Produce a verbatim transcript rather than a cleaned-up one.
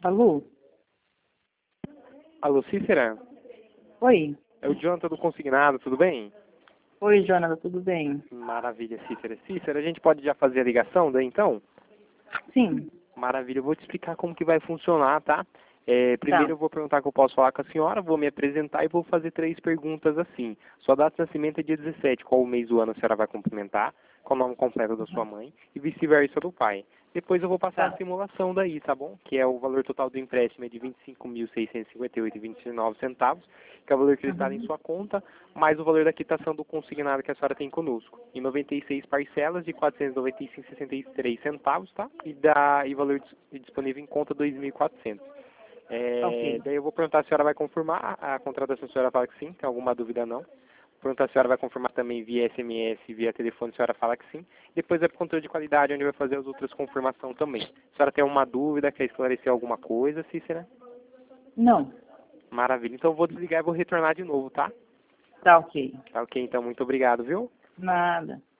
Alô? Alô, Cícera? Oi. É o Jonathan do Consignado, tudo bem? Oi, Jonathan, tudo bem? Maravilha, Cícera. Cícera, a gente pode já fazer a ligação daí então? Sim. Maravilha, eu vou te explicar como que vai funcionar, tá? É, Tá. primeiro eu vou perguntar que eu posso falar com a senhora, vou me apresentar e vou fazer três perguntas assim. Sua data de nascimento é dia dezessete, qual o mês do ano a senhora vai cumprimentar, qual o nome completo da sua mãe e vice-versa do pai. Depois eu vou passar Tá. a simulação daí, tá bom? Que é o valor total do empréstimo é de vinte e cinco mil seiscentos e cinquenta e oito reais e vinte e nove centavos, que é o valor acreditado em Uhum. sua conta, mais o valor da quitação do consignado que a senhora tem conosco. Em noventa e seis parcelas de quatrocentos e noventa e cinco reais e sessenta e três centavos, tá? E, dá, e valor dis- disponível em conta dois mil e quatrocentos. É, Ok. daí eu vou perguntar se a senhora vai confirmar a contratação, a senhora fala que sim, tem alguma dúvida não. Perguntar se a senhora vai confirmar também via S M S, via telefone, a senhora fala que sim. Depois é para o controle de qualidade, onde vai fazer as outras confirmações também. A senhora tem alguma dúvida, quer esclarecer alguma coisa, Cícera? Não. Maravilha. Então eu vou desligar e vou retornar de novo, tá? Tá ok. Tá ok, então muito obrigado, viu? Nada.